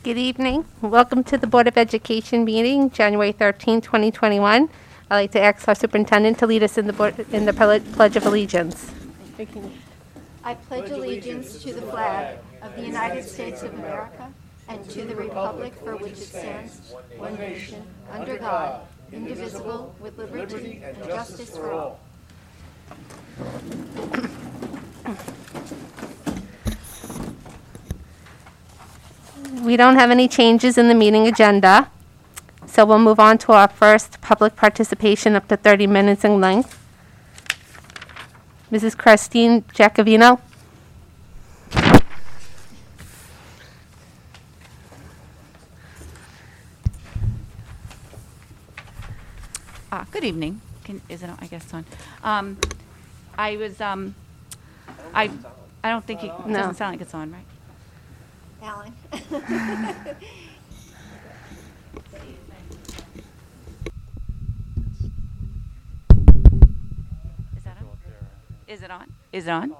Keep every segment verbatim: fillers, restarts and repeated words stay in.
Good evening. Welcome to the Board of Education meeting, January thirteenth, twenty twenty-one. I'd like to ask our superintendent to lead us in the board, in the Pele- Pledge of Allegiance. I pledge allegiance to the flag of the United States of America and to the republic for which it stands, one nation, under God, indivisible, with liberty and justice for all. We don't have any changes in the meeting agenda, so we'll move on to our first public participation up to thirty minutes in length. Missus Christine Giacovino. Ah, good evening. Can, is it on? I guess it's on. Um, I was, um, I, I don't think it No. doesn't sound like it's on, right? Alan. Is that on? Is it on? Is it on?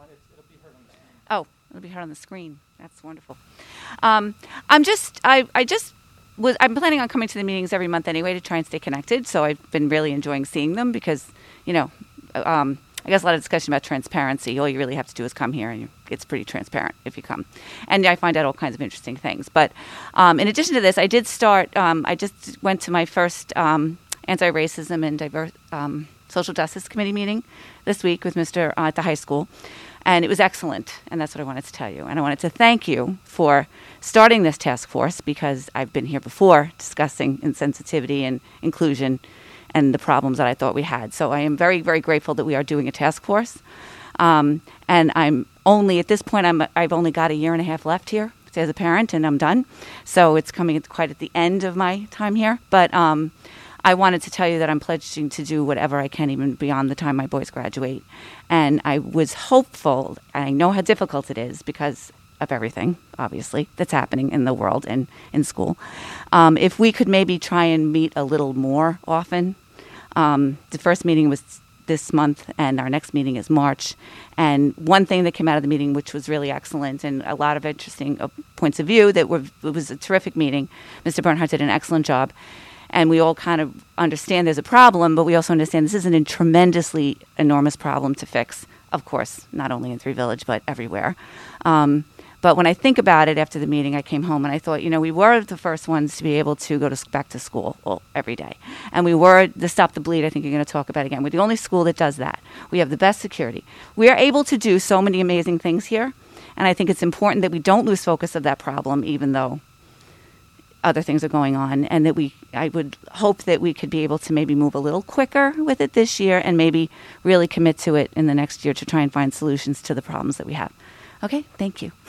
Oh, it'll be heard on the screen. That's wonderful. Um, I'm just, I, I just was, I'm planning on coming to the meetings every month anyway to try and stay connected. So I've been really enjoying seeing them because, you know, um, I guess a lot of discussion about transparency. All you really have to do is come here, and you, it's pretty transparent if you come. And I find out all kinds of interesting things. But um, in addition to this, I did start, um, I just went to my first um, anti-racism and diverse, um, social justice committee meeting this week with Mister Uh, at the high school. And it was excellent, and that's what I wanted to tell you. And I wanted to thank you for starting this task force because I've been here before discussing insensitivity and inclusion and the problems that I thought we had. So I am very, very grateful that we are doing a task force. Um, and I'm only, at this point, I'm, I've only got a year and a half left here as a parent, and I'm done. So it's coming at quite at the end of my time here. But um, I wanted to tell you that I'm pledging to do whatever I can, even beyond the time my boys graduate. And I was hopeful, and I know how difficult it is because of everything, obviously, that's happening in the world and in school. Um, if we could maybe try and meet a little more often. Um, the first meeting was this month, and our next meeting is March. And one thing that came out of the meeting, which was really excellent, and a lot of interesting uh, points of view, that were, it was a terrific meeting. Mister Bernhardt did an excellent job. And we all kind of understand there's a problem, but we also understand this isn't a tremendously enormous problem to fix, of course, not only in Three Village, but everywhere. Um, but when I think about it after the meeting, I came home and I thought, you know, we were the first ones to be able to go to back to school well, every day. And we were the Stop the Bleed, I think you're going to talk about again. We're the only school that does that. We have the best security. We are able to do so many amazing things here. And I think it's important that we don't lose focus of that problem, even though other things are going on, and that we, I would hope that we could be able to maybe move a little quicker with it this year and maybe really commit to it in the next year to try and find solutions to the problems that we have. Okay, thank you.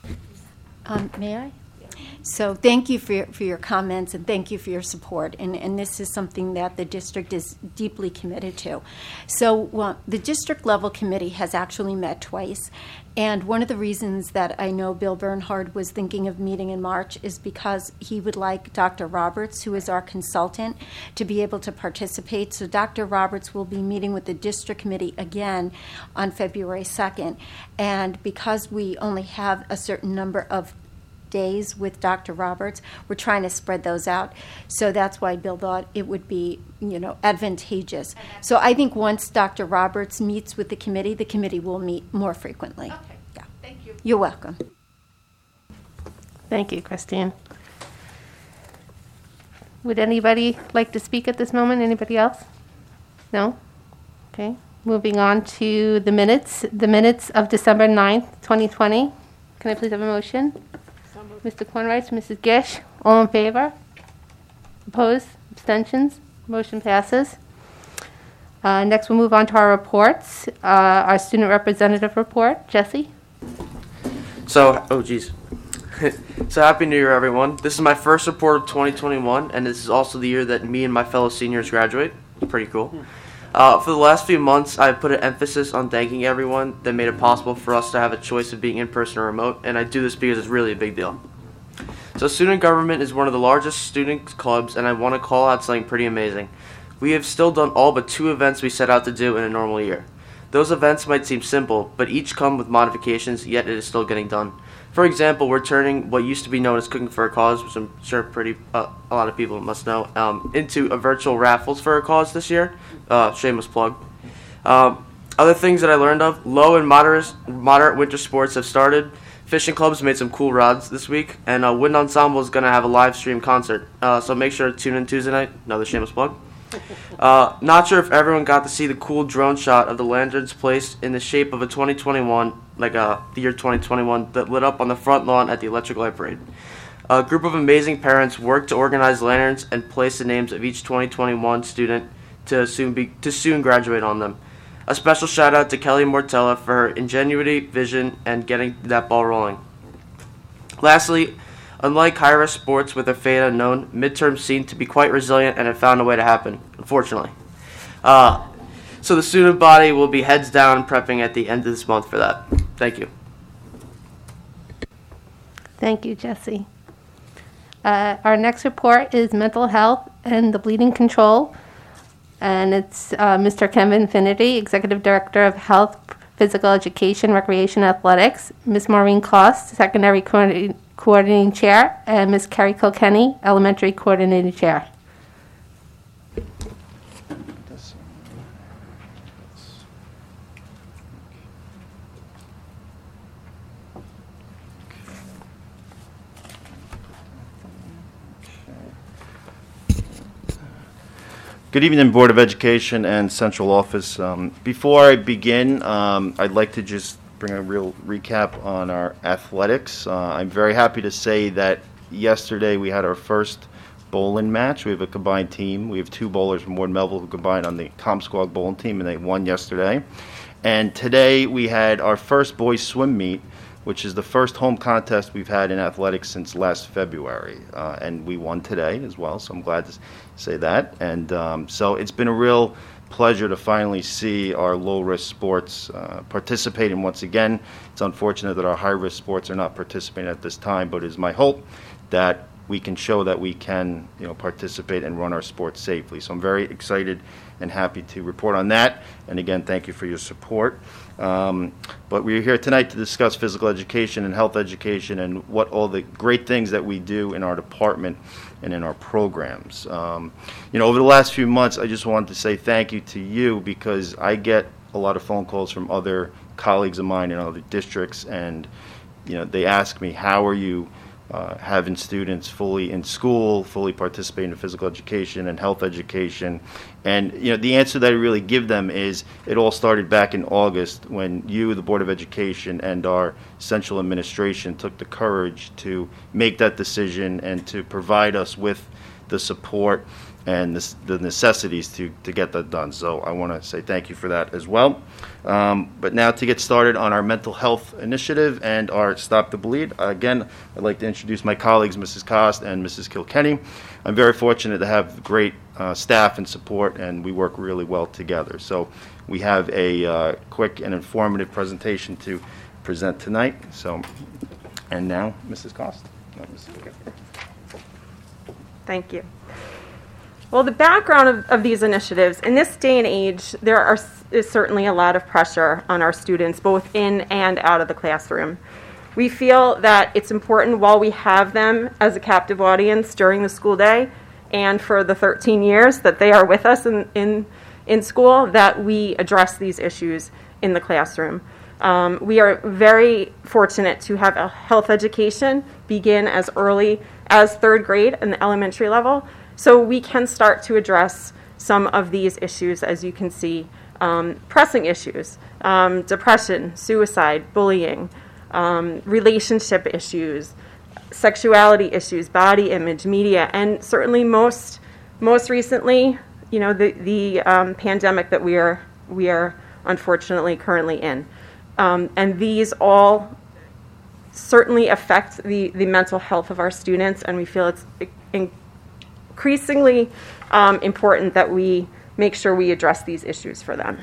Um, may I? So thank you for your, for your comments, and thank you for your support. And, and this is something that the district is deeply committed to. So well, the district level committee has actually met twice. And one of the reasons that I know Bill Bernhardt was thinking of meeting in March is because he would like Doctor Roberts, who is our consultant, to be able to participate. So Doctor Roberts will be meeting with the district committee again on February second. And because we only have a certain number of days with Doctor Roberts, we're trying to spread those out. So that's why Bill thought it would be, you know, advantageous. So I think once Doctor Roberts meets with the committee, the committee will meet more frequently. Okay. Yeah. Thank you. You're welcome. Thank you, Christine. Would anybody like to speak at this moment? Anybody else? No? Okay. Moving on to the minutes. The minutes of December ninth, twenty twenty. Can I please have a motion? Mister Kornreitz, Missus Gish, all in favor? Opposed? Abstentions? Motion passes. Uh, next, we'll move on to our reports. Uh, our student representative report. Jesse? So, oh geez. So happy New Year, everyone. This is my first report of twenty twenty-one, and this is also the year that me and my fellow seniors graduate. Pretty cool. Uh, for the last few months, I've put an emphasis on thanking everyone that made it possible for us to have a choice of being in person or remote, and I do this because it's really a big deal. So student government is one of the largest student clubs, and I want to call out something pretty amazing. We have still done all but two events we set out to do in a normal year. Those events might seem simple, but each come with modifications, yet it is still getting done. For example, we're turning what used to be known as Cooking for a Cause, which I'm sure pretty uh, a lot of people must know, um, into a virtual raffles for a cause this year. Uh, shameless plug. Um, other things that I learned of: low and moderate moderate winter sports have started. Fishing clubs made some cool rods this week, and uh, Wind Ensemble is going to have a live stream concert. Uh, so make sure to tune in Tuesday night. Another shameless plug. Uh, not sure if everyone got to see the cool drone shot of the lanterns placed in the shape of a twenty twenty-one, like uh, the year twenty twenty-one, that lit up on the front lawn at the Electric Light Parade. A group of amazing parents worked to organize lanterns and place the names of each twenty twenty-one student to soon be to soon graduate on them. A special shout out to Kelly Mortella for her ingenuity, vision, and getting that ball rolling. Lastly, unlike high-risk sports with their fate unknown, midterms seem to be quite resilient and have found a way to happen, unfortunately. Uh, so the student body will be heads down prepping at the end of this month for that. Thank you. Thank you, Jesse. Uh, our next report is mental health and the bleeding control. And it's uh, Mister Kevin Finnerty, Executive Director of Health, Physical Education, Recreation, Athletics, Miz Maureen Cost, Secondary Coordinating, Coordinating Chair, and Miz Carrie Kilkenny, Elementary Coordinating Chair. Good evening, Board of Education and Central Office. Um, before I begin, um, I'd like to just bring a real recap on our athletics. Uh, I'm very happy to say that yesterday we had our first bowling match. We have a combined team. We have two bowlers from Ward Melville who combined on the Comsquag bowling team, and they won yesterday. And today we had our first boys swim meet, which is the first home contest we've had in athletics since last February. Uh, and we won today as well, so I'm glad to say that. And um, so it's been a real pleasure to finally see our low-risk sports uh, participating once again. It's unfortunate that our high-risk sports are not participating at this time, but it is my hope that we can show that we can, you know, participate and run our sports safely. So I'm very excited and happy to report on that. And again, thank you for your support. Um, but we're here tonight to discuss physical education and health education and what all the great things that we do in our department and in our programs. Um, you know, over the last few months, I just wanted to say thank you to you because I get a lot of phone calls from other colleagues of mine in other districts, and you know, they ask me, how are you Uh, having students fully in school, fully participating in physical education and health education. And you know, the answer that I really give them is it all started back in August when you, the Board of Education, and our central administration took the courage to make that decision and to provide us with the support and the, the necessities to, to get that done. So I want to say thank you for that as well. Um, but now to get started on our mental health initiative and our Stop the Bleed. Again, I'd like to introduce my colleagues, Missus Cost and Missus Kilkenny. I'm very fortunate to have great uh, staff and support, and we work really well together. So we have a uh, quick and informative presentation to present tonight. So, and now, Missus Cost. No, Missus Kilkenny. Thank you. Well, the background of, of these initiatives, in this day and age, there are, is certainly a lot of pressure on our students, both in and out of the classroom. We feel that it's important while we have them as a captive audience during the school day and for the thirteen years that they are with us in, in, in school, that we address these issues in the classroom. Um, we are very fortunate to have a health education begin as early as third grade in the elementary level, so we can start to address some of these issues, as you can see, um, pressing issues, um, depression, suicide, bullying, um, relationship issues, sexuality issues, body image, media, and certainly most most recently, you know, the the um, pandemic that we are we are unfortunately currently in, um, and these all certainly affect the the mental health of our students, and we feel it's in, increasingly um, important that we make sure we address these issues for them.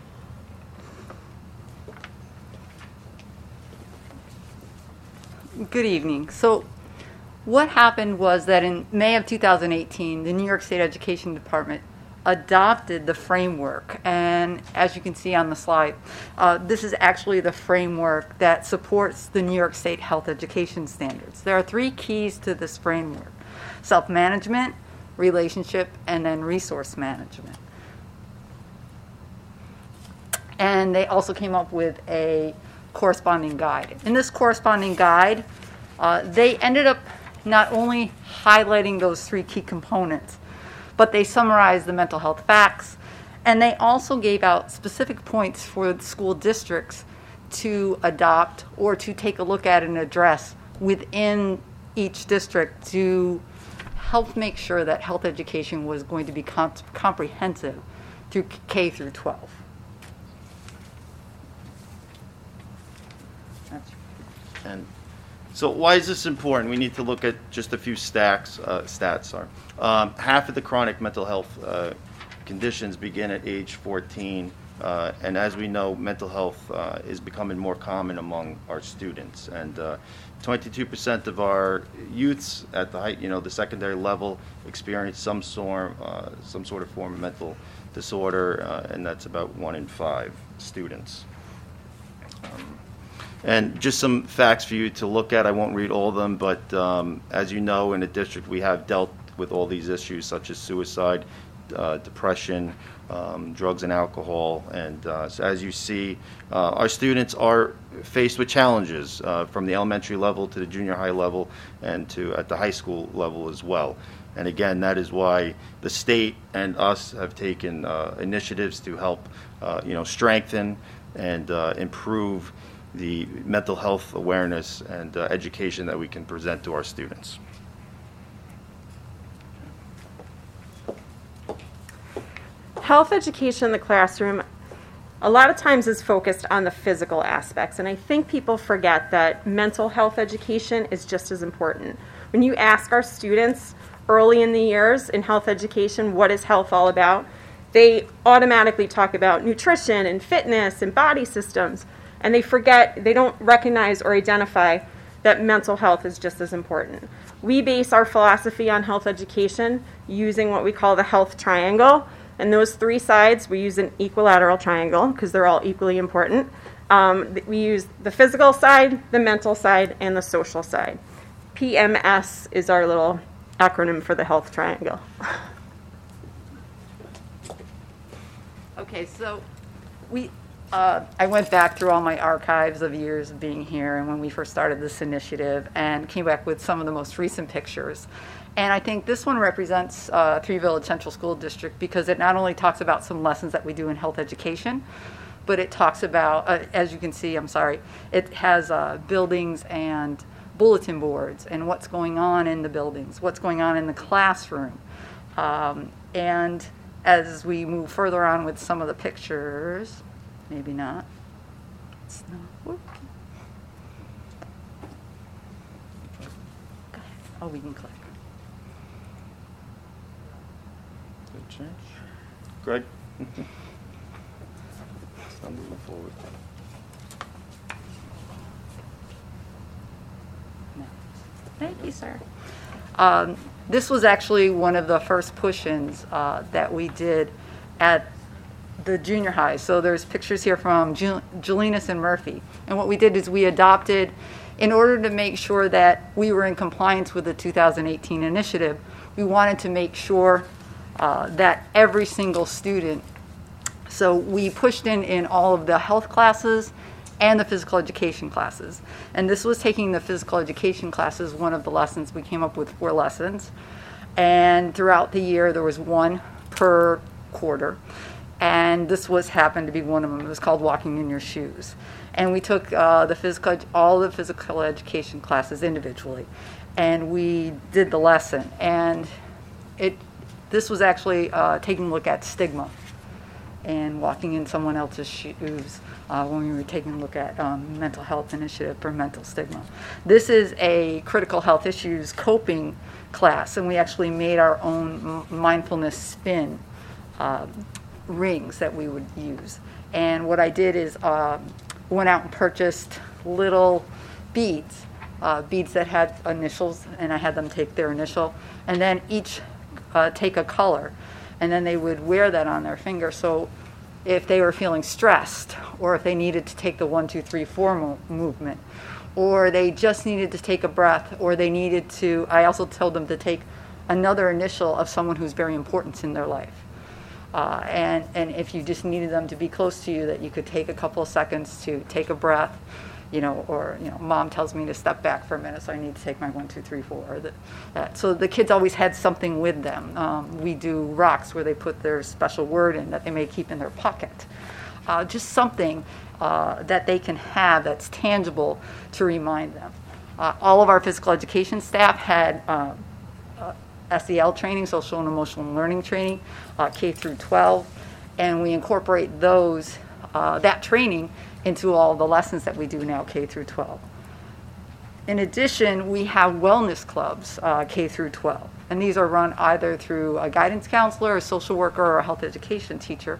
Good evening. So what happened was that in May of two thousand eighteen, the New York State Education Department adopted the framework. And as you can see on the slide, uh, this is actually the framework that supports the New York State Health Education Standards. There are three keys to this framework: self-management, relationship, and then resource management. And they also came up with a corresponding guide. In this corresponding guide, uh, they ended up not only highlighting those three key components, but they summarized the mental health facts, and they also gave out specific points for the school districts to adopt or to take a look at and address within each district to help make sure that health education was going to be com- comprehensive through K through twelve. That's And so why is this important? We need to look at just a few stacks, uh, stats. Sorry. Um, half of the chronic mental health uh, conditions begin at age fourteen, uh, and as we know, mental health uh, is becoming more common among our students. And uh, twenty-two percent of our youths at the height, you know, the secondary level, experience some sort, uh, some sort of form of mental disorder, uh, and that's about one in five students. Um, And just some facts for you to look at. I won't read all of them, but um, as you know, in the district, we have dealt with all these issues such as suicide, uh, depression, um, drugs and alcohol. And uh, so as you see, uh, our students are faced with challenges uh, from the elementary level to the junior high level and to at the high school level as well. And again, that is why the state and us have taken uh, initiatives to help, uh, you know, strengthen and uh, improve the mental health awareness and uh, education that we can present to our students. Health education in the classroom a lot of times is focused on the physical aspects, and I think people forget that mental health education is just as important. When you ask our students early in the years in health education, what is health all about, they automatically talk about nutrition and fitness and body systems. And they forget, they don't recognize or identify that mental health is just as important. We base our philosophy on health education using what we call the health triangle. And those three sides, we use an equilateral triangle because they're all equally important. Um, we use the physical side, the mental side, and the social side. P M S is our little acronym for the health triangle. Okay, so we, uh, I went back through all my archives of years of being here and when we first started this initiative and came back with some of the most recent pictures. And I think this one represents uh, Three Village Central School District because it not only talks about some lessons that we do in health education, but it talks about, uh, as you can see, I'm sorry, it has uh, buildings and bulletin boards and what's going on in the buildings, what's going on in the classroom. Um, and as we move further on with some of the pictures, maybe not, it's not working. Go ahead. Oh, we can click. Good change. Greg? It's not moving forward. No. Thank you, sir. Um, this was actually one of the first push-ins uh, that we did at the junior high. So there's pictures here from Jul- Julinas and Murphy. And what we did is we adopted, in order to make sure that we were in compliance with the two thousand eighteen initiative, we wanted to make sure uh, that every single student, so we pushed in in all of the health classes and the physical education classes. And this was taking the physical education classes, one of the lessons. We came up with four lessons. And throughout the year, there was one per quarter. And this was happened to be one of them. It was called Walking in Your Shoes. And we took uh, the physical, all the physical education classes individually. And we did the lesson. And it, this was actually uh, taking a look at stigma and walking in someone else's shoes uh, when we were taking a look at um, mental health initiative for mental stigma. This is a critical health issues coping class, and we actually made our own m- mindfulness spin um, rings that we would use. And what I did is um, went out and purchased little beads, uh, beads that had initials, and I had them take their initial, and then each uh, take a color. and then they would wear that on their finger. So if they were feeling stressed, or if they needed to take the one, two, three, four mo- movement, or they just needed to take a breath, or they needed to, I also told them to take another initial of someone who's very important in their life. Uh, and, and if you just needed them to be close to you, that you could take a couple of seconds to take a breath, you know, or, you know, mom tells me to step back for a minute, so I need to take my one, two, three, four. Or the, that. So the kids always had something with them. Um, we do rocks where they put their special word in that they may keep in their pocket. Uh, just something uh, that they can have that's tangible to remind them. Uh, all of our physical education staff had um, uh, S E L training, social and emotional learning training, uh, K through twelve, and we incorporate those, uh, that training into all the lessons that we do now, K through twelve. In addition, we have wellness clubs, uh, K through twelve, and these are run either through a guidance counselor, a social worker, or a health education teacher,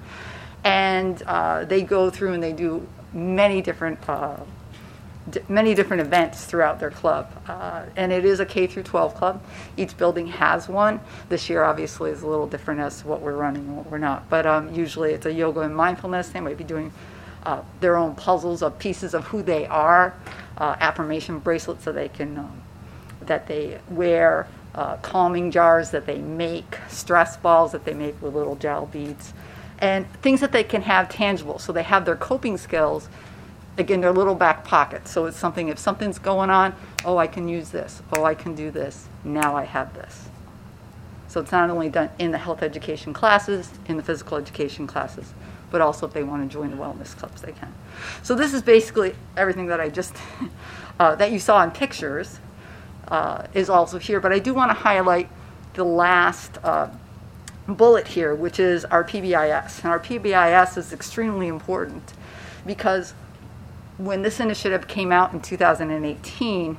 and uh, they go through and they do many different uh, d- many different events throughout their club, uh, and it is a K through twelve club. Each building has one. This year, obviously, is a little different as to what we're running and what we're not, but um, usually it's a yoga and mindfulness. They might be doing Uh, their own puzzles of pieces of who they are, uh, affirmation bracelets that they can um, that they wear, uh, calming jars that they make, stress balls that they make with little gel beads, and things that they can have tangible. So they have their coping skills, again, their little back pocket. So it's something, if something's going on, oh, I can use this. Oh, I can do this. Now I have this. So it's not only done in the health education classes, in the physical education classes, but also if they want to join the wellness clubs, they can. So this is basically everything that I just, uh, that you saw in pictures uh, is also here. But I do want to highlight the last uh, bullet here, which is our P B I S. And our P B I S is extremely important because when this initiative came out in two thousand eighteen,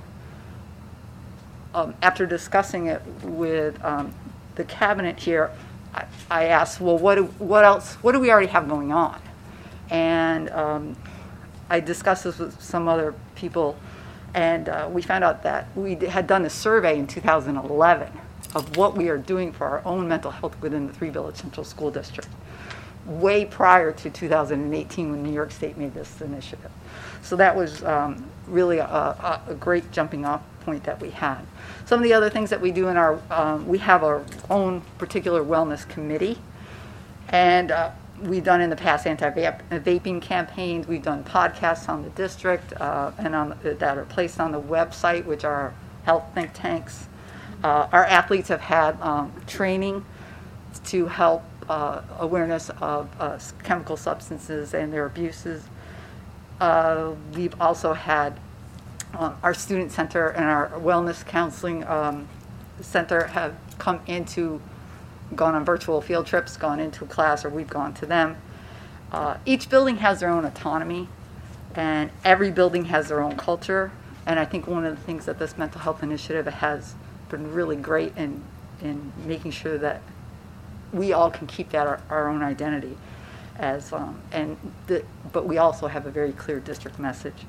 um, after discussing it with um, the cabinet here, I, I asked, well, what do, what else, what do we already have going on? And um, I discussed this with some other people, and uh, we found out that we d- had done a survey in two thousand eleven of what we are doing for our own mental health within the Three Village Central School District, way prior to two thousand eighteen when New York State made this initiative. So that was um, really a, a, a great jumping off point that we had. Some of the other things that we do in our, um, we have our own particular wellness committee, and uh, we've done in the past anti-vaping campaigns, we've done podcasts on the district, uh, and on, that are placed on the website, which are health think tanks. Uh, our athletes have had um, training to help uh, awareness of uh, chemical substances and their abuses. Uh, we've also had Um, our student center and our wellness counseling um, center have come into, gone on virtual field trips, gone into a class, or we've gone to them. Uh, each building has their own autonomy, and every building has their own culture. And I think one of the things that this mental health initiative has been really great in, in making sure that we all can keep that our, our own identity, as um, and the, but we also have a very clear district message.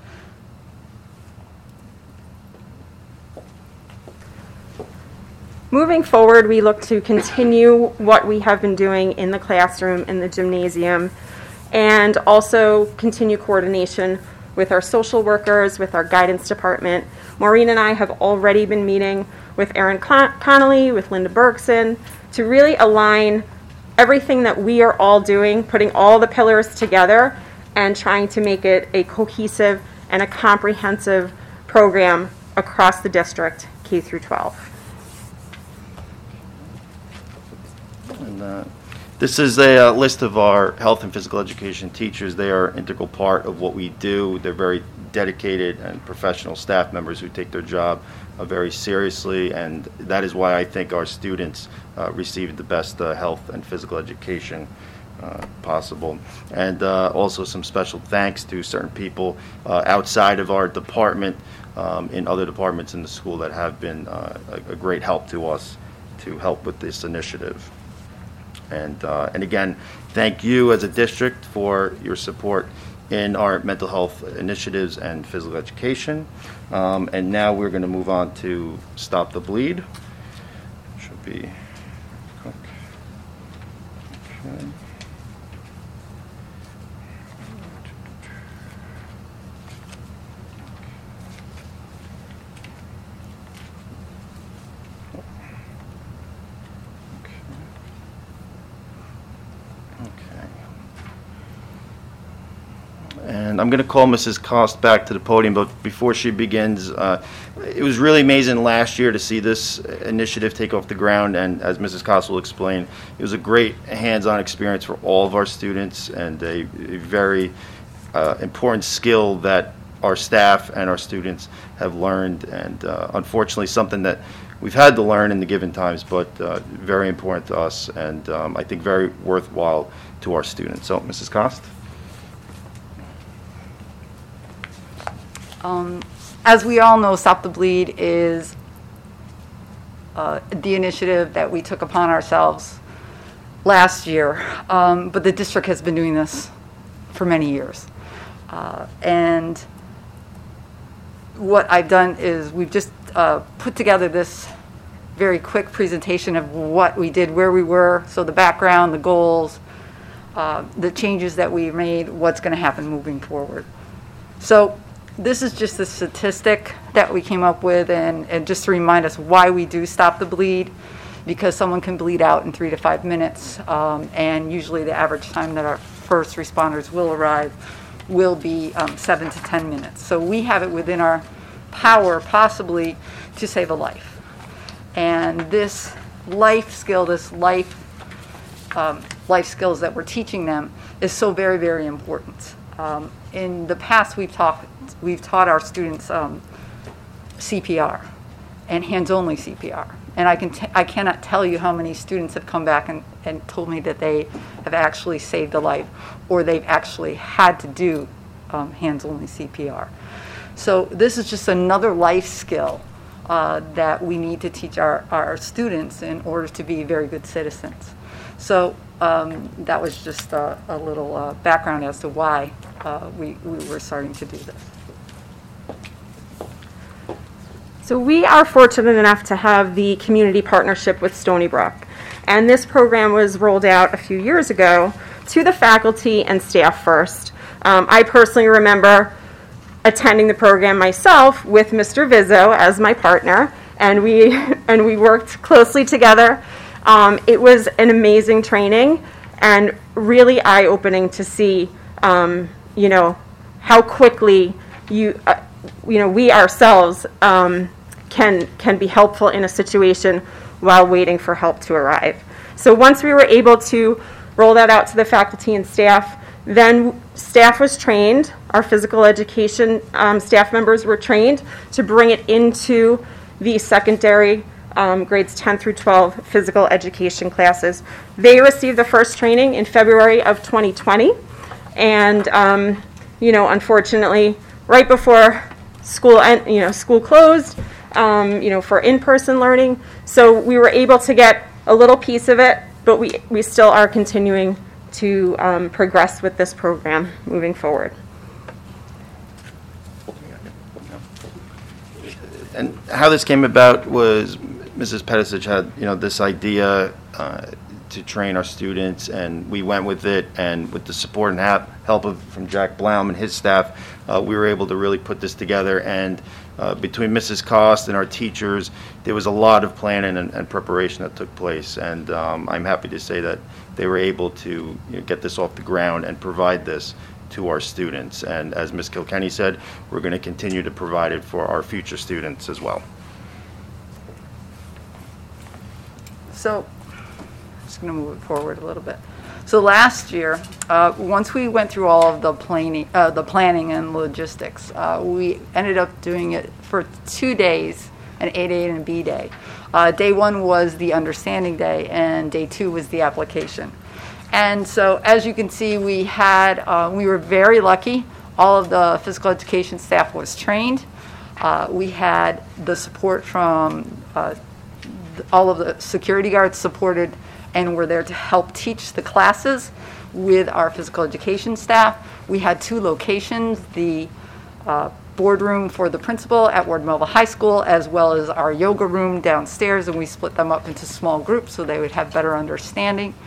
Moving forward, we look to continue what we have been doing in the classroom, in the gymnasium, and also continue coordination with our social workers, with our guidance department. Maureen and I have already been meeting with Erin Con- Connolly, with Linda Bergson, to really align everything that we are all doing, putting all the pillars together and trying to make it a cohesive and a comprehensive program across the district, K through twelve. And, uh, this is a uh, list of our health and physical education teachers. They are an integral part of what we do. They're very dedicated and professional staff members who take their job uh, very seriously, and that is why I think our students uh, receive the best uh, health and physical education uh, possible. And uh, also some special thanks to certain people uh, outside of our department, um, in other departments in the school that have been uh, a, a great help to us to help with this initiative. And, uh, and again, thank you as a district for your support in our mental health initiatives and physical education. Um, and now we're going to move on to Stop the Bleed. Should be quick. Okay. And I'm going to call Missus Cost back to the podium, but before she begins, uh, it was really amazing last year to see this initiative take off the ground, and as Missus Cost will explain, it was a great hands-on experience for all of our students and a, a very uh, important skill that our staff and our students have learned, and uh, unfortunately something that we've had to learn in the given times, but uh, very important to us, and um, I think very worthwhile to our students. So, Missus Cost? Um, as we all know, Stop the Bleed is uh, the initiative that we took upon ourselves last year, um, but the district has been doing this for many years. Uh, and what I've done is we've just uh, put together this very quick presentation of what we did, where we were, so the background, the goals, uh, the changes that we made, what's going to happen moving forward. So this is just a statistic that we came up with, and, and just to remind us why we do Stop the Bleed, because someone can bleed out in three to five minutes, um, and usually the average time that our first responders will arrive will be um, seven to ten minutes. So we have it within our power, possibly, to save a life. And this life skill, this life um, life skills that we're teaching them is so very, very important. Um, in the past, we've taught we've taught our students um, C P R and hands-only C P R, and I can t- I cannot tell you how many students have come back and, and told me that they have actually saved a life, or they've actually had to do um, hands-only C P R. So this is just another life skill uh, that we need to teach our, our students in order to be very good citizens. So um, that was just a, a little uh, background as to why uh, we, we were starting to do this. So we are fortunate enough to have the community partnership with Stony Brook. And this program was rolled out a few years ago to the faculty and staff first. Um, I personally remember attending the program myself with Mister Vizzo as my partner, and we and we worked closely together. Um, it was an amazing training and really eye-opening to see, um, you know, how quickly you, uh, you know, we ourselves um, can can be helpful in a situation while waiting for help to arrive. So once we were able to roll that out to the faculty and staff, then staff was trained, our physical education um, staff members were trained to bring it into the secondary um, grades ten through twelve physical education classes. They received the first training in February of twenty twenty, and um, you know, unfortunately, right before school, en- you know, school closed, um, you know, for in-person learning. So we were able to get a little piece of it, but we we still are continuing to um, progress with this program moving forward. And how this came about was Missus Pedicic had, you know, this idea uh, to train our students, and we went with it, and with the support and ha- help of from Jack Blaum and his staff, uh, we were able to really put this together. And uh, between Missus Cost and our teachers, there was a lot of planning and, and preparation that took place, and um, I'm happy to say that they were able to, you know, get this off the ground and provide this to our students. And as Miz Kilkenny said, we're going to continue to provide it for our future students as well. So I'm just going to move it forward a little bit. So last year, uh, once we went through all of the planning, uh, the planning and logistics, uh, we ended up doing it for two days, an A day and a B day. Uh, day one was the understanding day, and day two was the application. And so, as you can see, we had uh, we were very lucky. All of the physical education staff was trained. Uh, we had the support from uh, all of the security guards supported and were there to help teach the classes with our physical education staff. We had two locations, the uh, boardroom for the principal at Ward Melville High School, as well as our yoga room downstairs, and we split them up into small groups so they would have better understanding.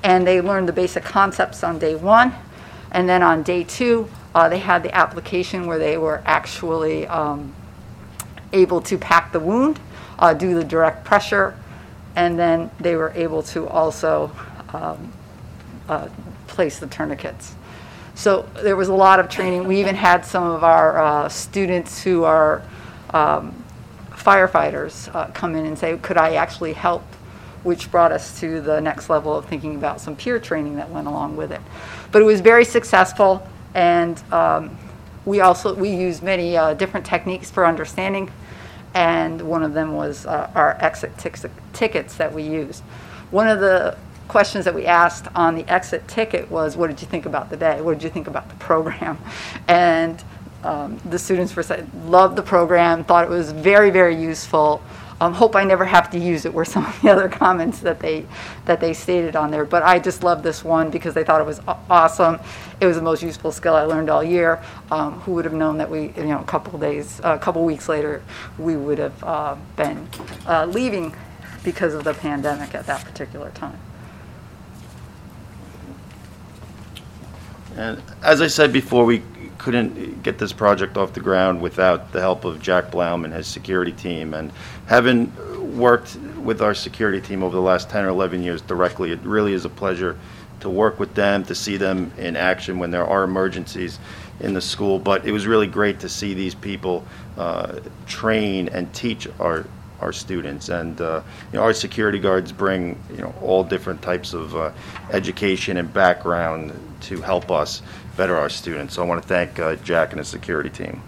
and they learned the basic concepts on day one. And then on day two, uh, they had the application where they were actually um, able to pack the wound, uh, do the direct pressure, and then they were able to also um, uh, place the tourniquets. So there was a lot of training. We even had some of our uh, students who are um, firefighters uh, come in and say, could I actually help? Which brought us to the next level of thinking about some peer training that went along with it. But it was very successful, and um, we also, we used many uh, different techniques for understanding, and one of them was uh, our exit tic- tickets that we used. One of the questions that we asked on the exit ticket was, what did you think about the day? What did you think about the program? And um, the students were saying, loved the program, thought it was very, very useful. Um, hope I never have to use it, were some of the other comments that they that they stated on there. But I just loved this one because they thought it was awesome. It was the most useful skill I learned all year. Um, who would have known that we, you know, a couple days, a uh, couple weeks later, we would have uh, been uh, leaving because of the pandemic at that particular time. And as I said before, we couldn't get this project off the ground without the help of Jack Blaum and his security team. And having worked with our security team over the last ten or eleven years directly, it really is a pleasure to work with them, to see them in action when there are emergencies in the school. But it was really great to see these people uh, train and teach our our students. And uh, you know, our security guards bring, you know, all different types of uh, education and background to help us better our students. So I want to thank uh, Jack and his security team.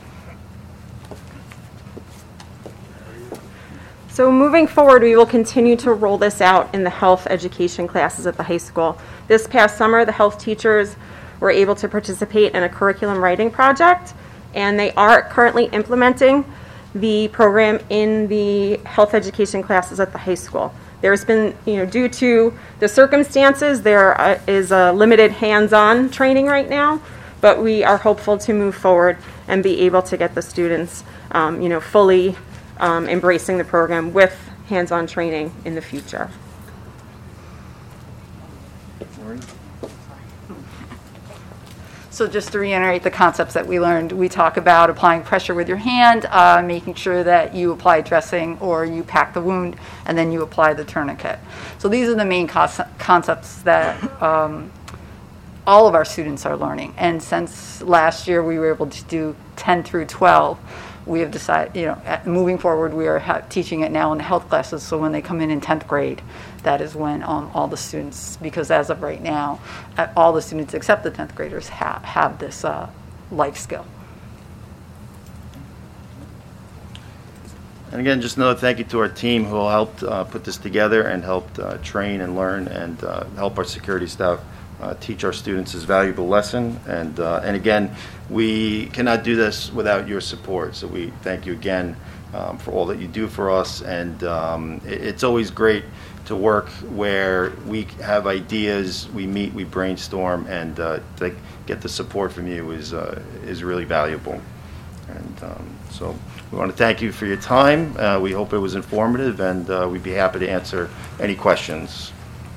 So moving forward, we will continue to roll this out in the health education classes at the high school. This past summer, the health teachers were able to participate in a curriculum writing project, and they are currently implementing the program in the health education classes at the high school. There's been, you know, due to the circumstances, there uh, is a limited hands-on training right now, but we are hopeful to move forward and be able to get the students, um, you know, fully um, embracing the program with hands-on training in the future. So just to reiterate the concepts that we learned, we talk about applying pressure with your hand, uh, making sure that you apply dressing or you pack the wound, and then you apply the tourniquet. So these are the main cos- concepts that um, all of our students are learning. And since last year we were able to do ten through twelve, we have decided, you know, at, moving forward, we are ha- teaching it now in the health classes. So when they come in in tenth grade, that is when um, all the students, because as of right now, uh, all the students except the tenth graders ha- have this uh, life skill. And again, just another thank you to our team who helped uh, put this together and helped uh, train and learn and uh, help our security staff uh, teach our students this valuable lesson. And uh, and again, we cannot do this without your support. So we thank you again um, for all that you do for us. And um, it, it's always great to work where we have ideas, we meet, we brainstorm, and uh, to get the support from you is uh, is really valuable. And um, so we want to thank you for your time. Uh, we hope it was informative, and uh, we'd be happy to answer any questions.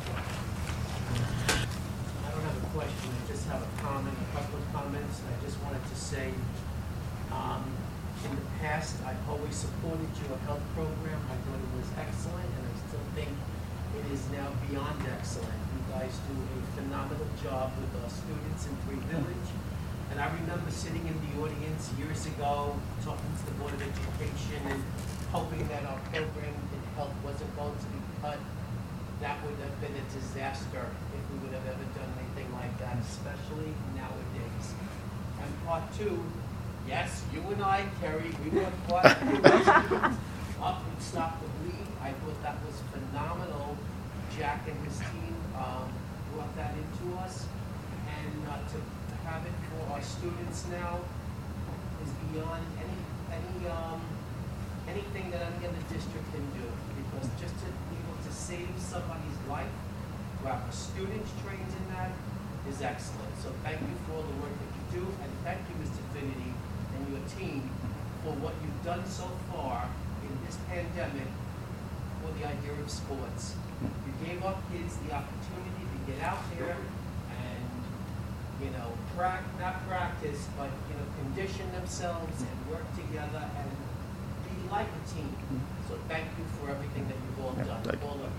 I don't have a question, I just have a comment, a couple of comments. I just wanted to say, um, in the past, I've always supported your health program. I thought it was excellent, and I still think it is now beyond excellent. You guys do a phenomenal job with our students in Free Village. And I remember sitting in the audience years ago, talking to the Board of Education and hoping that our program in health wasn't going to be cut. That would have been a disaster if we would have ever done anything like that, especially nowadays. And part two, yes, you and I, Kerry, we were part of the rescue up and Stop the Bleed. I thought that was phenomenal. Jack and his team um, brought that into us. And uh, to have it for our students now is beyond any any um, anything that any other district can do. Because just to be able to save somebody's life, to have our students trained in that, is excellent. So thank you for all the work that you do, and thank you, Mister Finity, and your team for what you've done so far in this pandemic for the idea of sports. gave our kids the opportunity to get out there and, you know, prac- not practice, but, you know, condition themselves and work together and be like a team. So thank you for everything that you've all done. thank you. All of you.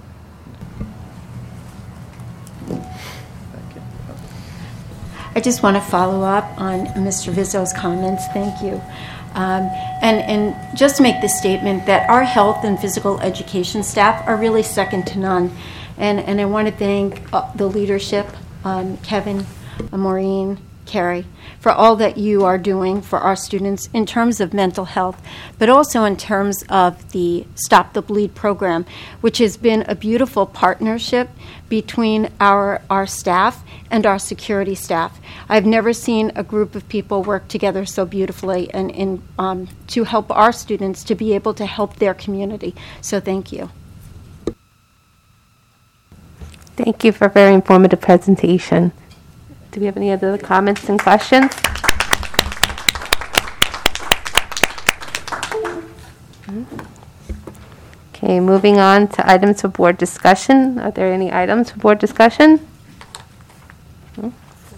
Thank you. I just want to follow up on Mister Vizzo's comments. Thank you. Um, and, and just make the statement that our health and physical education staff are really second to none. And, and I want to thank uh, the leadership, um, Kevin, uh, Maureen, Carrie, for all that you are doing for our students in terms of mental health, but also in terms of the Stop the Bleed program, which has been a beautiful partnership between our, our staff and our security staff. I've never seen a group of people work together so beautifully and, and um, to help our students to be able to help their community. So thank you. Thank you for a very informative presentation. Do we have any other comments and questions? Okay, moving on to items for board discussion. Are there any items for board discussion? No?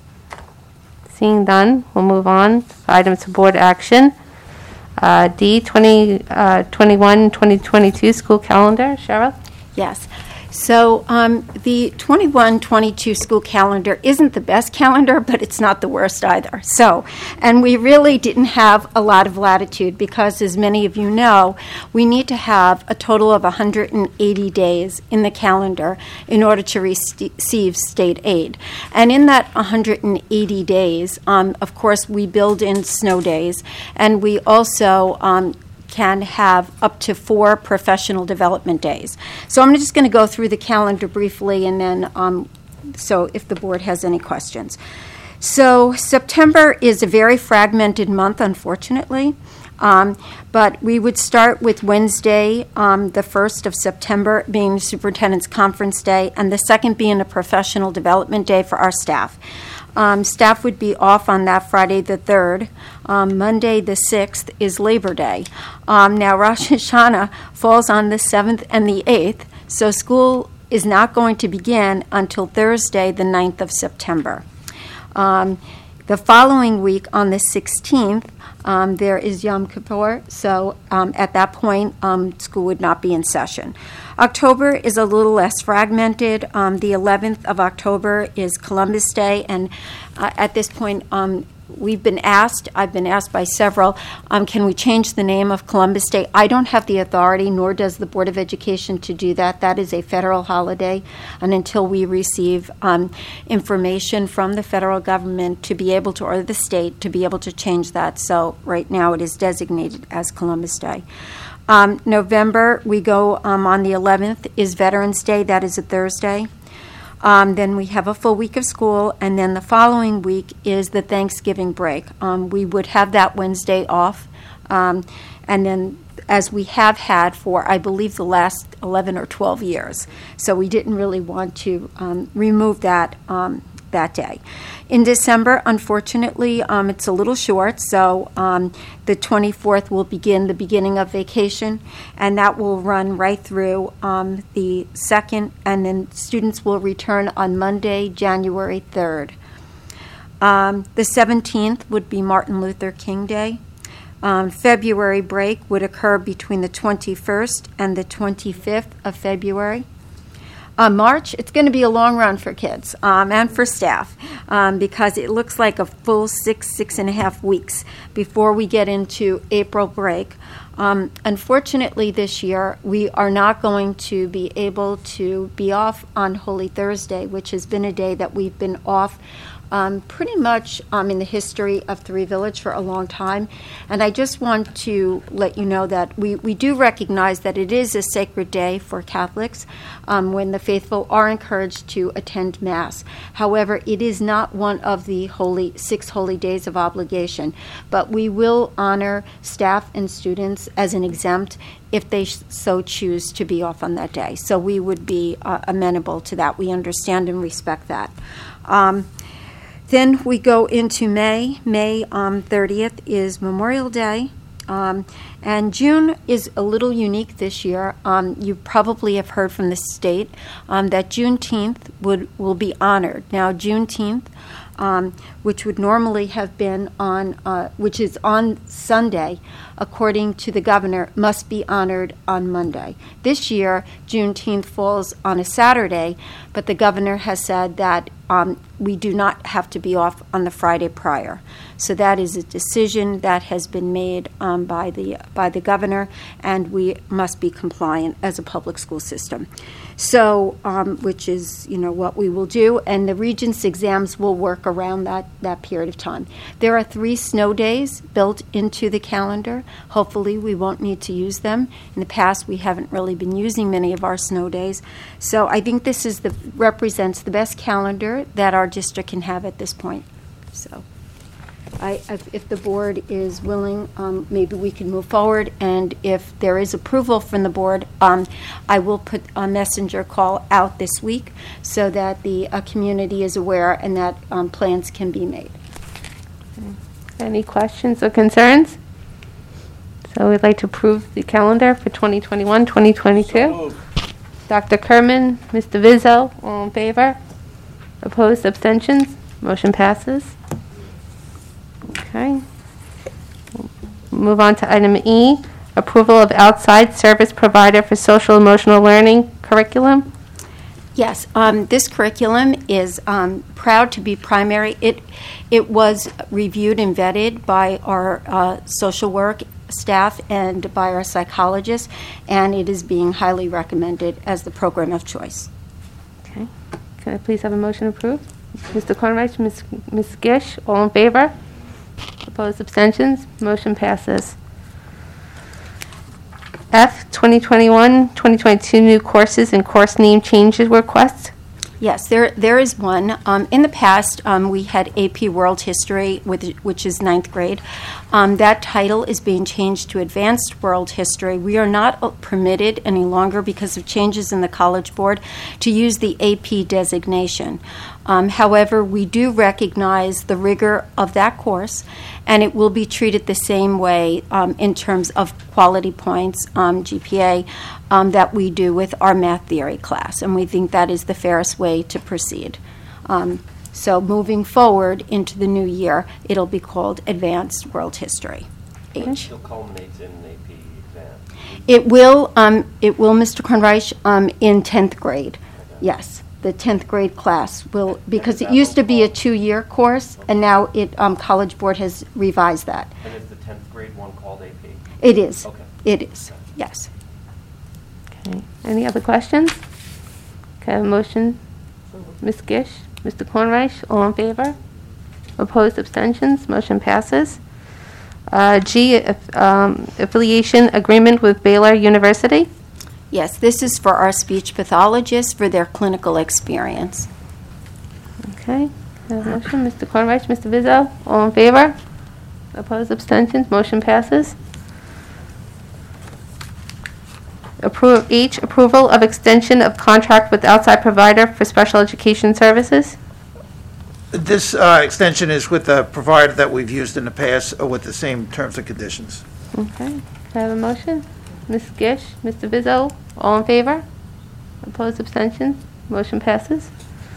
Seeing none, we'll move on to items for board action. Uh, D, twenty twenty-one twenty twenty-two school calendar. Cheryl? Yes. So um, the twenty-one twenty-two school calendar isn't the best calendar, but it's not the worst either. So, and we really didn't have a lot of latitude because, as many of you know, we need to have a total of one hundred eighty days in the calendar in order to receive state aid. And in that one hundred eighty days, um, of course, we build in snow days, and we also um, can have up to four professional development days. So I'm just going to go through the calendar briefly, and then um, so if the board has any questions. So September is a very fragmented month, unfortunately. Um, but we would start with Wednesday, um, the first of September, being Superintendent's Conference Day, and the second being a professional development day for our staff. Um, staff would be off on that Friday the third. Um, Monday the sixth is Labor Day. Um, now, Rosh Hashanah falls on the seventh and the eighth, so school is not going to begin until Thursday the ninth of September. Um, the following week, on the sixteenth, um, there is Yom Kippur, so um, at that point, um, school would not be in session. October is a little less fragmented. Um, the eleventh of October is Columbus Day, and uh, at this point, um, we've been asked, I've been asked by several, um, can we change the name of Columbus Day? I don't have the authority, nor does the Board of Education, to do that. That is a federal holiday, and until we receive um, information from the federal government to be able to, or the state, to be able to change that. So right now it is designated as Columbus Day. Um, November, we go um, on the eleventh is Veterans Day. That is a Thursday. Um, then we have a full week of school, and then the following week is the Thanksgiving break. Um, we would have that Wednesday off, um, and then as we have had for, I believe, the last eleven or twelve years. So we didn't really want to um, remove that um, that day. In December, unfortunately, um, it's a little short, so um, the twenty-fourth will begin the beginning of vacation, and that will run right through um, the second, and then students will return on Monday, January third. Um, the seventeenth would be Martin Luther King Day. Um, February break would occur between the twenty-first and the twenty-fifth of February. Uh, March, it's going to be a long run for kids um, and for staff um, because it looks like a full six, six and a half weeks before we get into April break. Um, unfortunately, this year, we are not going to be able to be off on Holy Thursday, which has been a day that we've been off Um, pretty much um, in the history of Three Village for a long time. And I just want to let you know that we, we do recognize that it is a sacred day for Catholics um, when the faithful are encouraged to attend Mass. However, it is not one of the holy six holy days of obligation, but we will honor staff and students as an exempt if they sh- so choose to be off on that day. So we would be uh, amenable to that. We understand and respect that. Um, Then we go into May. May um, thirtieth is Memorial Day. Um, And June is a little unique this year. Um, you probably have heard from the state um, that Juneteenth would will be honored. Now, Juneteenth, um, which would normally have been on, uh, which is on Sunday, according to the governor, must be honored on Monday. This year, Juneteenth falls on a Saturday, but the governor has said that um, we do not have to be off on the Friday prior. So that is a decision that has been made um, by the by the governor, and we must be compliant as a public school system. So, um, which is, you know, what we will do, and the Regents exams will work around that, that period of time. There are three snow days built into the calendar. Hopefully we won't need to use them. In the past, we haven't really been using many of our snow days. So I think this is the represents the best calendar that our district can have at this point. So I, if, if the board is willing, um, maybe we can move forward, and if there is approval from the board, um, I will put a messenger call out this week so that the uh, community is aware and that um, plans can be made. Any questions or concerns? So we'd like to approve the calendar for twenty twenty-one, twenty twenty-two. Doctor Kerman, Mister Vizzo, all in favor? Opposed, abstentions? Motion passes. Okay. Move on to item E, approval of outside service provider for social emotional learning curriculum. Yes, um, this curriculum is um, proud to be primary. It it was reviewed and vetted by our uh, social work staff and by our psychologists, and it is being highly recommended as the program of choice. Okay. Can I please have a motion approved? Mister Kornreich, Miz Miz Gish, all in favor? Opposed, abstentions? Motion passes. F, twenty twenty-one, twenty twenty-two new courses and course name changes requests. Yes, there there is one. Um, in the past, um, we had A P World History, with, which is ninth grade. Um, that title is being changed to Advanced World History. We are not permitted any longer, because of changes in the College Board, to use the A P designation. Um, however, we do recognize the rigor of that course, and it will be treated the same way um, in terms of quality points, um, G P A, um, that we do with our math theory class, and we think that is the fairest way to proceed. Um, so moving forward into the new year, it'll be called Advanced World History. H. Still culminates in A P exam. It will, um, it will, Mister Kornreich, um, in tenth grade, yes. The tenth grade class will, because it used to be a two-year course, and now it um, College Board has revised that. And is the tenth grade one called A P? It is. Okay. It is, yes. Okay. Any other questions? Okay, a motion. Miz Gish, Mister Kornreich, all in favor? Opposed, abstentions? Motion passes. Uh, G, aff- um, affiliation agreement with Baylor University. Yes, this is for our speech pathologists for their clinical experience. Okay. I have a motion. Mister Kornreich, Mister Vizzo, all in favor? Opposed, abstentions? Motion passes. Approve H, approval of extension of contract with outside provider for special education services. This uh, extension is with a provider that we've used in the past uh, with the same terms and conditions. Okay. Can I have a motion? Miz Gish, Mister Vizzo, all in favor? Opposed, abstentions? Motion passes.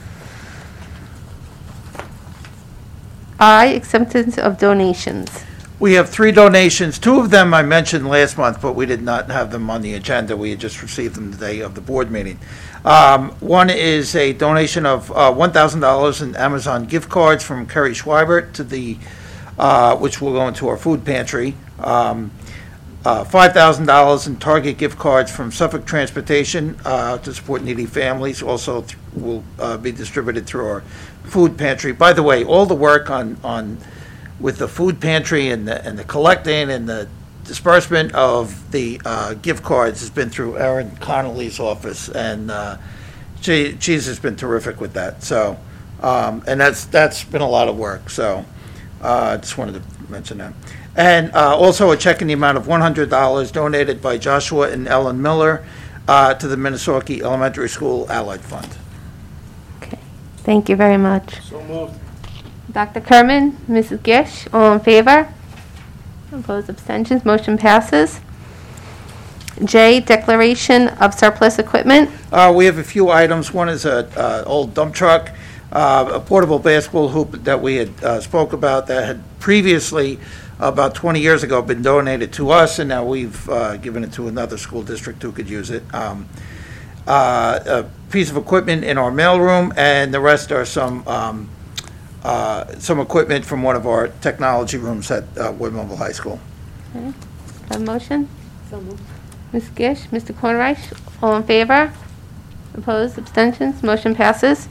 I, acceptance of donations. We have three donations. Two of them I mentioned last month, but we did not have them on the agenda. We had just received them the day of the board meeting. Um, One is a donation of uh, one thousand dollars in Amazon gift cards from Kerry Schweibert to the, uh, which will go into our food pantry. Um, uh, five thousand dollars in Target gift cards from Suffolk Transportation uh, to support needy families, also th- will uh, be distributed through our food pantry. By the way, all the work on, on with the food pantry and the, and the collecting and the disbursement of the uh, gift cards has been through Erin Connolly's office, and uh, she, she's just been terrific with that. So, um, and that's that's been a lot of work. So, I uh, just wanted to mention that. And uh, also a check in the amount of one hundred dollars donated by Joshua and Ellen Miller uh, to the Minnesota Elementary School Allied Fund. Okay. Thank you very much. So moved. Doctor Kerman, Missus Gish, all in favor? Opposed, abstentions, motion passes. J, declaration of surplus equipment. Uh, we have a few items. One is a, uh, old dump truck, uh, a portable basketball hoop that we had, uh, spoke about that had previously, about twenty years ago, been donated to us, and now we've, uh, given it to another school district who could use it. Um, uh, a piece of equipment in our mailroom, and the rest are some, um, uh, some equipment from one of our technology rooms at, uh, Wood Mobile High School. Okay. Have a motion? Miz Gish, Mister Kornreich, all in favor? Opposed, abstentions, motion passes.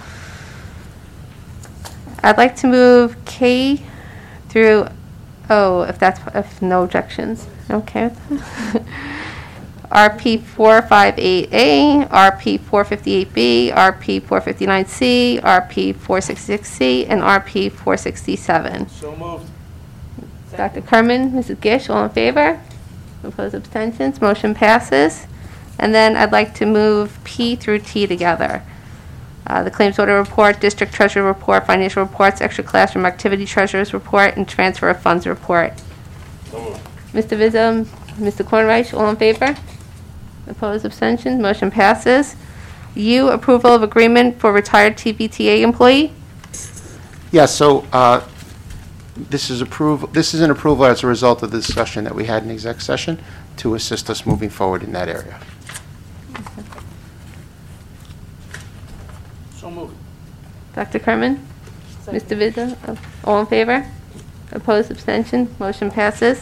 I'd like to move K through O, if that's, if no objections. Okay. R P four fifty-eight A, R P four fifty-eight B, R P four fifty-nine C, R P four sixty-six C, and R P four sixty-seven. So moved. Doctor Kerman, Missus Gish, all in favor? Opposed, abstentions, motion passes. And then I'd like to move P through T together. Uh, the claims order report, district treasurer report, financial reports, extra classroom activity treasurer's report, and transfer of funds report. So moved. Mister Vizzo, Mister Kornreich, all in favor? Opposed, abstentions, motion passes. U, approval of agreement for retired T V T A employee. Yes, so uh, this is approval, this is an approval as a result of the discussion that we had in exec session to assist us moving forward in that area. So moved. Doctor Kerman? Mister Vizzo, uh, all in favor? Opposed, abstention, motion passes.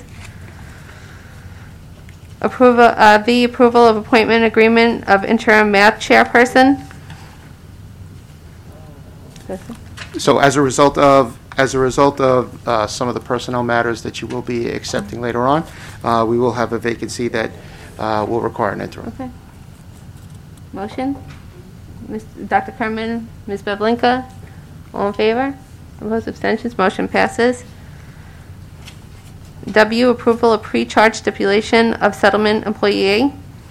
Approval, uh, V, approval of appointment agreement of interim math chairperson. So as a result of, as a result of uh, some of the personnel matters that you will be accepting later on, uh, we will have a vacancy that uh, will require an interim. Okay. Motion? Miz Doctor Kerman, Miz Beblinka, all in favor? Opposed, abstentions, motion passes. W, approval of pre-charge stipulation of settlement employee A.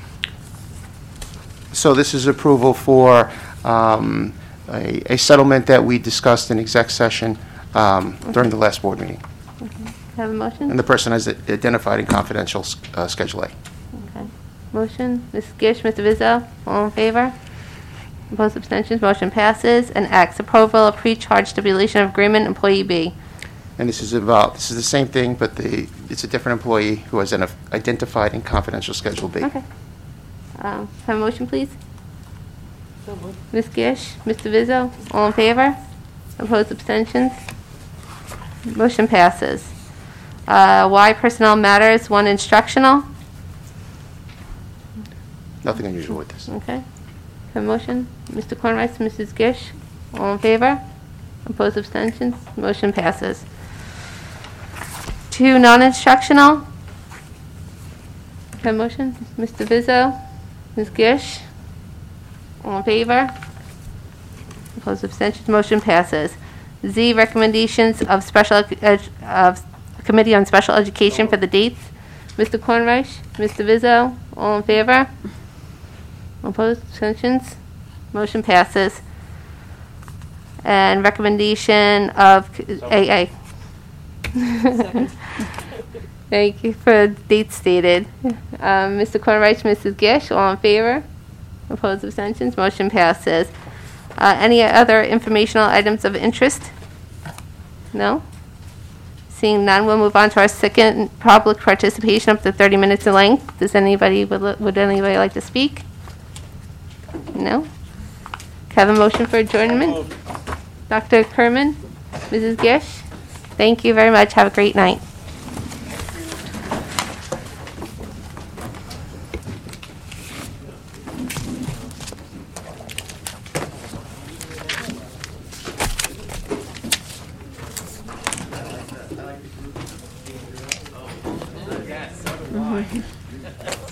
So this is approval for um, a a settlement that we discussed in exec session um, during the last board meeting. Have a motion? And the person is identified in confidential uh, Schedule A. Okay. Motion, Miz Gish, Mister Vizzo, all in favor? Opposed, abstentions, motion passes. And X, approval of pre-charge stipulation of agreement employee B. And this is about, this is the same thing, but the, it's a different employee who is identif- identified in confidential Schedule B. Okay. Um, Have a motion, please? Miz Gish, Mister Vizzo, all in favor? Opposed, abstentions? Motion passes. Uh, Y, personnel matters, one instructional. Nothing unusual with this. Okay. Have a motion? Mister Kornreich, Missus Gish, all in favor? Opposed, abstentions? Motion passes. Two, non-instructional. Have a motion? Mister Vizzo, Miz Gish, all in favor? Opposed, abstentions? Motion passes. Z, recommendations of special, ed- of Committee on Special Education for the dates. Mister Kornreich, Mister Vizzo, all in favor? Opposed, abstentions? Motion passes. And recommendation of A A. Thank you for dates stated. Um, Mister Kornreich, Missus Gish, all in favor? Opposed, abstentions? Motion passes. Uh, any other informational items of interest? No? Seeing none, we'll move on to our second public participation up to thirty minutes in length. Does anybody, would, would anybody like to speak? No? Have a motion for adjournment? Doctor Kerman, Missus Gish, thank you very much. Have a great night. Mm-hmm.